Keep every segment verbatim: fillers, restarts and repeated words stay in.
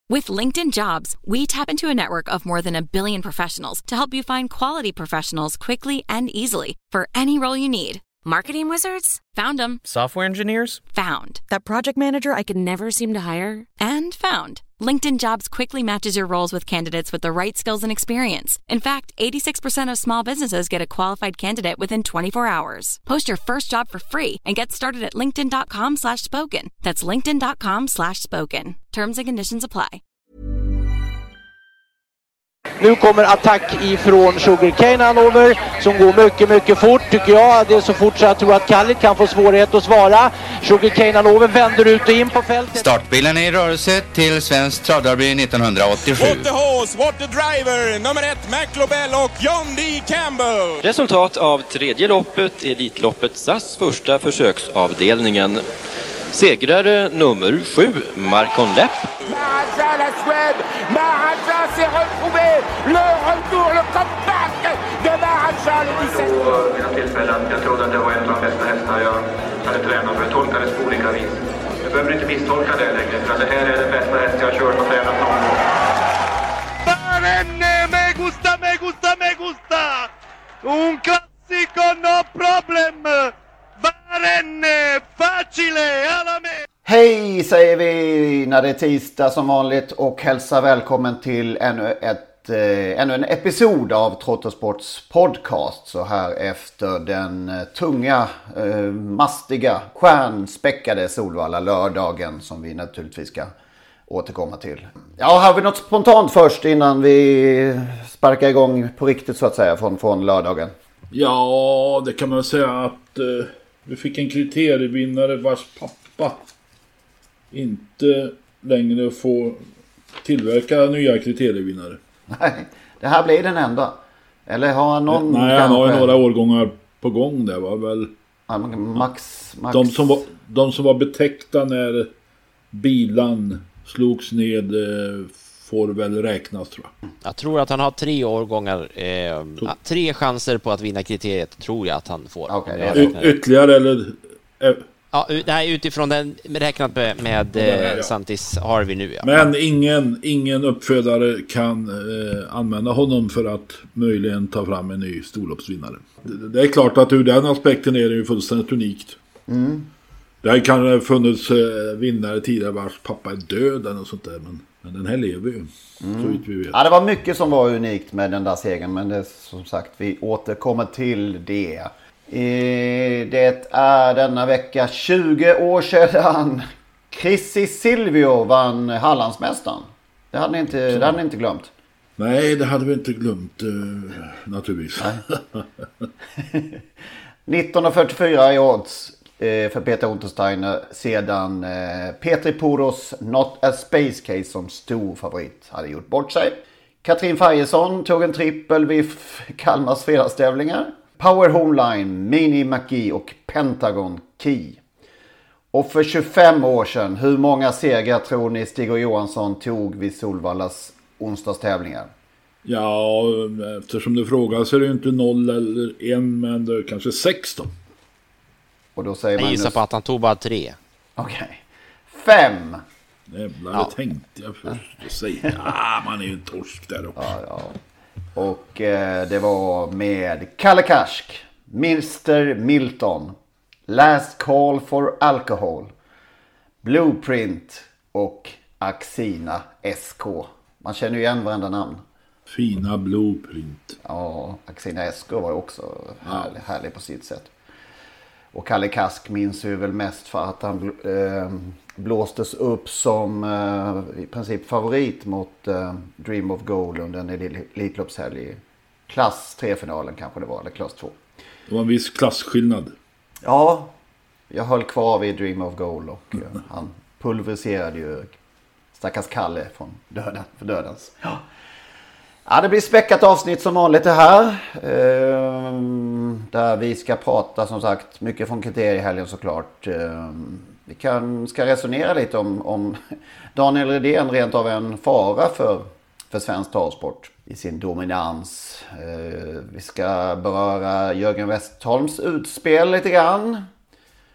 With LinkedIn Jobs, we tap into a network of more than a billion professionals to help you find quality professionals quickly and easily for any role you need. Marketing wizards? Found them. Software engineers? Found. That project manager I could never seem to hire? And found. LinkedIn Jobs quickly matches your roles with candidates with the right skills and experience. In fact, eighty-six percent of small businesses get a qualified candidate within twenty-four hours. Post your first job for free and get started at linkedin.com slash spoken. That's linkedin.com slash spoken. Terms and conditions apply. Nu kommer attack ifrån Sugarcane Hanover som går mycket, mycket fort tycker jag. Det är så fort så jag tror att Kallit kan få svårighet att svara. Sugarcane Hanover vänder ut och in på fältet. Startbilen är i rörelse till Svensk Travderby nittonhundraåttiosju. What the horse, what the driver, nummer ett McLobel och John D. Campbell. Resultat av tredje loppet, Elitloppet S A S första försöksavdelningen. Segrare nummer sju, Marcon Lepp. Maharaja, la Suède, Maharaja s'est retrouvé, le retour, le comeback de Maharaja, le dix-sept. På mina tillfällen, jag trodde att det var en av de bästa hästar jag hade tränat för. Jag tolkade det på olika vis. Jag behöver inte misstolka det längre, för det här är den bästa häst jag har kört och tränat någon gång. Barenne, me gusta, me gusta, me gusta! Un classico, no problem! Barenne, facile, alla med! Hej säger vi när det är tisdag som vanligt och hälsa välkommen till ännu, ett, eh, ännu en episod av Trottosports podcast. Så här efter den eh, tunga, eh, mastiga, stjärnspäckade Solvalla lördagen som vi naturligtvis ska återkomma till. Ja, har vi något spontant först innan vi sparkar igång på riktigt så att säga från, från lördagen? Ja, det kan man säga att eh, vi fick en kriterievinnare vars pappa inte längre får tillverka nya kriterievinnare. Nej, det här blir den enda. Eller har han någon... Nej, han har ju några årgångar på gång där var väl... Ja, max, max... De, som var, de som var betäckta när bilan slogs ned får väl räknas tror jag. Jag tror att han har tre årgångar, eh, tre chanser på att vinna kriteriet tror jag att han får. Okay, y- ytterligare eller... Eh, Ja, nej, utifrån den räknat med, med eh, ja. Santis har vi nu. Ja. Men ingen, ingen uppfödare kan eh, använda honom för att möjligen ta fram en ny storloppsvinnare. Det, det är klart att ur den aspekten är det ju fullständigt unikt. Mm. Det kan ha funnits eh, vinnare tidigare vars pappa är död eller sånt där. Men, men den här lever ju, mm. så vitt vi vet. Ja, det var mycket som var unikt med den där segern. Men det, som sagt, vi återkommer till det. Det är denna vecka tjugo år sedan Chrissy Silvio vann Hallandsmästaren. Det hade ni inte, det hade ni inte glömt. Nej, det hade vi inte glömt uh, naturligtvis. nitton fyrtiofyra i odds eh, för Peter Untersteiner sedan eh, Petri Puros Not a Space Case som stor favorit hade gjort bort sig. Katrin Fajesson tog en trippel vid Kalmars fredagstävlingar. Power Homeline, Mini McGee och Pentagon Key. Och för tjugofem år sedan, hur många segrar tror ni Stig och Johansson tog vid Solvallas onsdagstävlingar? Ja, eftersom du frågar så är det ju inte noll eller en, men det är kanske sex då. Och då säger jag man gissar just... på att han tog bara tre. Okej. Okay. Fem! Jävlar, ja. Det tänkte jag först att säga. Ja, man är ju en torsk där också. Ja, ja. Och eh, det var med Kalle Karsk, mister Milton, Last Call for Alcohol, Blueprint och Axina S K. Man känner ju igen varenda namn. Fina Blueprint. Ja, Axina S K var ju också härlig, härlig på sitt sätt. Och Kalle Karsk minns ju väl mest för att han eh, blåstes upp som eh, i princip favorit mot eh, Dream of Gold under en elitloppshelg i klass tre-finalen kanske det var, eller klass två. Det var en viss klassskillnad. Ja, jag höll kvar vid Dream of Gold och eh, han pulveriserade ju stackars Kalle från döden, för dödens. Ja. Ja, det blir späckat avsnitt som vanligt det här. Eh, där vi ska prata som sagt mycket från kriteriehelgen såklart. Eh, vi kan, ska resonera lite om, om Daniel Redén rent av en fara för, för svensk travsport i sin dominans. Eh, vi ska beröra Jörgen Westholms utspel lite grann.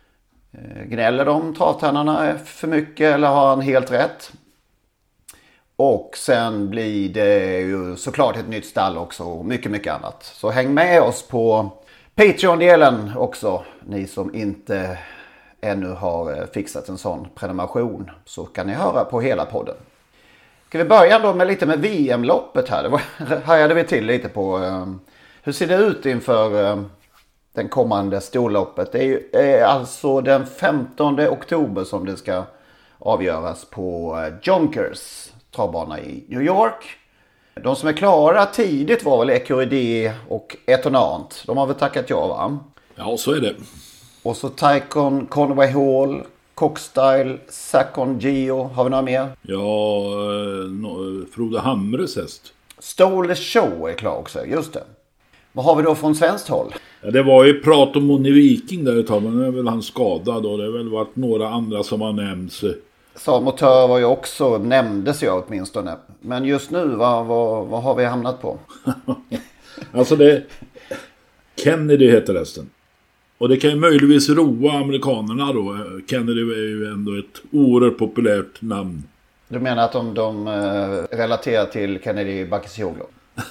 Eh, gnäller de travtränarna för mycket eller har han helt rätt? Och sen blir det ju såklart ett nytt stall också och mycket, mycket annat. Så häng med oss på Patreon-delen också, ni som inte ännu har fixat en sån prenumeration, så kan ni höra på hela podden. Ska vi börja då med lite med V M-loppet här. Det var, hajade vi till lite på um, hur ser det ut inför um, den kommande storloppet. Det är, ju, är alltså den femtonde oktober som det ska avgöras på uh, Jonkers travbana i New York. De som är klara tidigt var väl Ecuride och Etonant. De har väl tackat ja, va? Ja, så är det. Och så Tycon, Conway Hall, Cockstyle, Sakon Geo. Har vi några mer? Ja, no, Frode Hamres häst. Stole the Show är klar också, just det. Vad har vi då från svenskt håll? Ja, det var ju prat om Moni Viking där ett tag, men nu är väl han skadad och det har väl varit några andra som har nämnts. Salmotör var ju också, nämndes jag åtminstone. Men just nu, vad, vad, vad har vi hamnat på? Alltså det... Kennedy heter hästen. Och det kan ju möjligtvis roa amerikanerna då. Kennedy är ju ändå ett oerhört populärt namn. Du menar att de, de uh, relaterar till Kennedy Bakircioglu?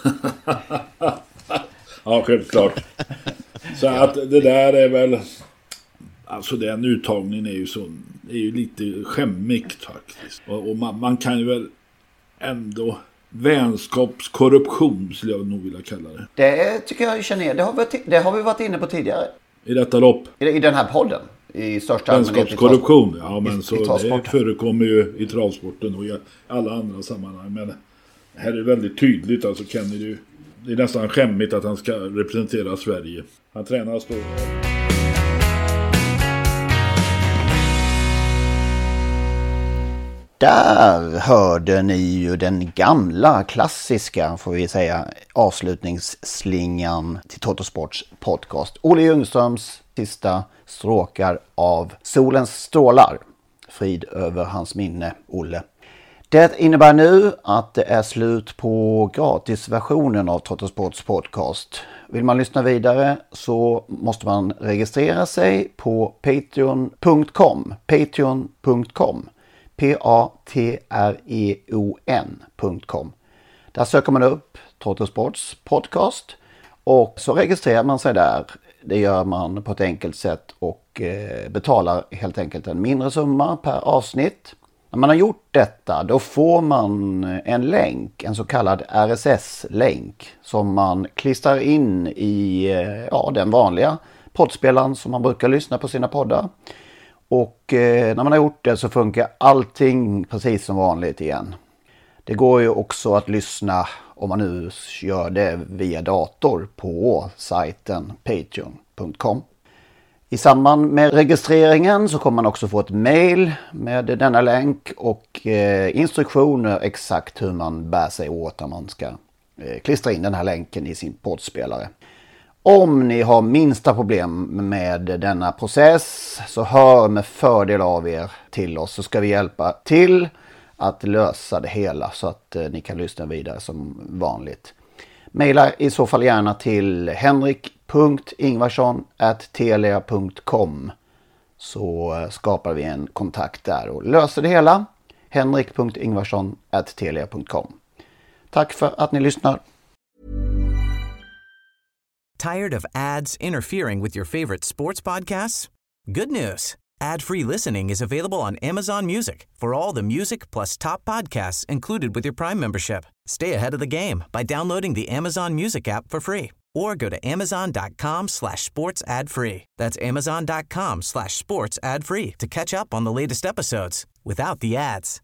Ja, självklart. Så att det där är väl... Alltså den uttagningen är ju så... är ju lite skämmigt faktiskt. Och, och man, man kan ju väl ändå... vänskapskorruption skulle jag nog vilja kalla det. Det tycker jag känner. Det har vi, det har vi varit inne på tidigare. I detta lopp? I, i den här podden. I största allmänhet. Vänskapskorruption, ja men i, så i det förekommer ju i travsporten och i alla andra sammanhang. Men här är det väldigt tydligt. Alltså Kennedy, det är nästan skämmigt att han ska representera Sverige. Han tränar stå. Där hörde ni ju den gamla klassiska, får vi säga, avslutningsslingan till Totosports podcast. Olle Ljungströms sista stråkar av Solens strålar. Frid över hans minne, Olle. Det innebär nu att det är slut på gratisversionen av Totosports podcast. Vill man lyssna vidare så måste man registrera sig på patreon punkt com. patreon punkt com. P-A-T-R-E-O-N punkt com. Där söker man upp Totosports podcast och så registrerar man sig där. Det gör man på ett enkelt sätt och betalar helt enkelt en mindre summa per avsnitt. När man har gjort detta då får man en länk, en så kallad R S S-länk som man klistrar in i ja, den vanliga poddspelaren som man brukar lyssna på sina poddar. Och eh, när man har gjort det så funkar allting precis som vanligt igen. Det går ju också att lyssna, om man nu gör det via dator, på sajten patreon punkt com. I samband med registreringen så kommer man också få ett mail med denna länk och eh, instruktioner exakt hur man bär sig åt när man ska eh, klistra in den här länken i sin poddspelare. Om ni har minsta problem med denna process så hör med fördel av er till oss, så ska vi hjälpa till att lösa det hela så att eh, ni kan lyssna vidare som vanligt. Maila i så fall gärna till henrik punkt ingvarsson at telia punkt com så eh, skapar vi en kontakt där och löser det hela. henrik punkt ingvarsson at telia punkt com. Tack för att ni lyssnar. Tired of ads interfering with your favorite sports podcasts? Good news. Ad-free listening is available on Amazon Music for all the music plus top podcasts included with your Prime membership. Stay ahead of the game by downloading the Amazon Music app for free or go to amazon.com slash sports ad free. That's amazon.com slash sports ad free to catch up on the latest episodes without the ads.